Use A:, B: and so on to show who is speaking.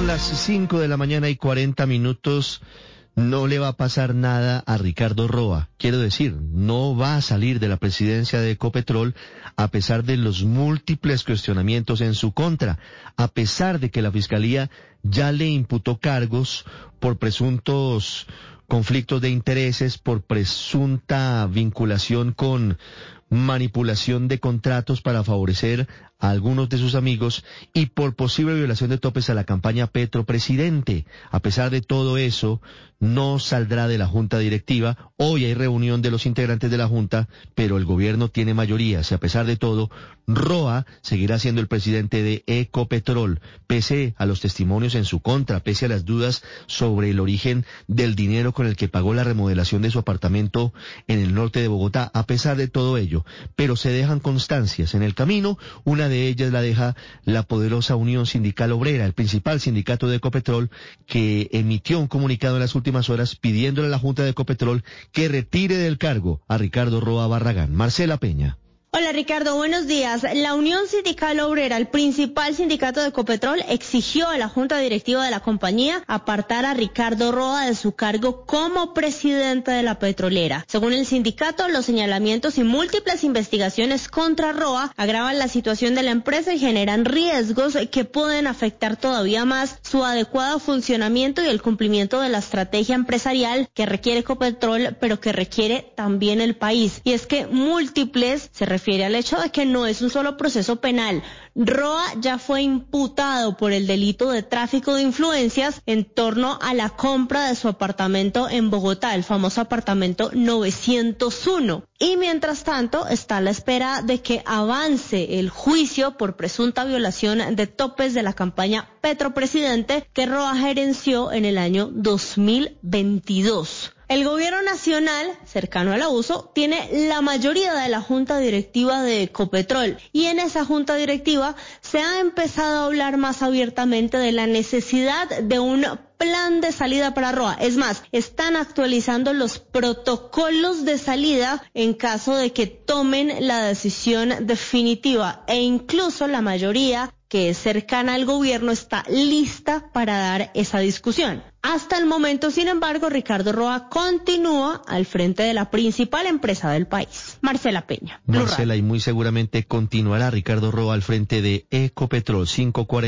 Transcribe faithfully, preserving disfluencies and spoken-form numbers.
A: Son las cinco de la mañana y cuarenta minutos. No le va a pasar nada a Ricardo Roa. Quiero decir, no va a salir de la presidencia de Ecopetrol a pesar de los múltiples cuestionamientos en su contra, a pesar de que la Fiscalía ya le imputó cargos por presuntos conflictos de intereses, por presunta vinculación con manipulación de contratos para favorecer a algunos de sus amigos y por posible violación de topes a la campaña Petro Presidente. A pesar de todo eso, no saldrá de la Junta Directiva. Hoy hay reunión de los integrantes de la Junta, pero el gobierno tiene mayorías y a pesar de todo, Roa seguirá siendo el presidente de Ecopetrol, pese a los testimonios en su contra, pese a las dudas sobre el origen del dinero con el que pagó la remodelación de su apartamento en el norte de Bogotá. A pesar de todo ello, pero se dejan constancias en el camino. Una de ellas la deja la poderosa Unión Sindical Obrera, el principal sindicato de Ecopetrol, que emitió un comunicado en las últimas horas pidiéndole a la Junta de Ecopetrol que retire del cargo a Ricardo Roa Barragán. Marcela Peña.
B: Hola Ricardo, buenos días. La Unión Sindical Obrera, el principal sindicato de Ecopetrol, exigió a la Junta Directiva de la compañía apartar a Ricardo Roa de su cargo como presidente de la petrolera. Según el sindicato, los señalamientos y múltiples investigaciones contra Roa agravan la situación de la empresa y generan riesgos que pueden afectar todavía más su adecuado funcionamiento y el cumplimiento de la estrategia empresarial que requiere Ecopetrol, pero que requiere también el país. Y es que múltiples se refieren refiere al hecho de que no es un solo proceso penal. Roa ya fue imputado por el delito de tráfico de influencias en torno a la compra de su apartamento en Bogotá, el famoso apartamento novecientos uno. Y mientras tanto está a la espera de que avance el juicio por presunta violación de topes de la campaña Petro Presidente que Roa gerenció en el año dos mil veintidós. El gobierno nacional, cercano al abuso, tiene la mayoría de la junta directiva de Ecopetrol y en esa junta directiva se ha empezado a hablar más abiertamente de la necesidad de un plan de salida para Roa. Es más, están actualizando los protocolos de salida en caso de que tomen la decisión definitiva e incluso la mayoría que es cercana al gobierno está lista para dar esa discusión. Hasta el momento, sin embargo, Ricardo Roa continúa al frente de la principal empresa del país. Marcela Peña.
A: Marcela, y muy seguramente continuará Ricardo Roa al frente de Ecopetrol. cinco cuarenta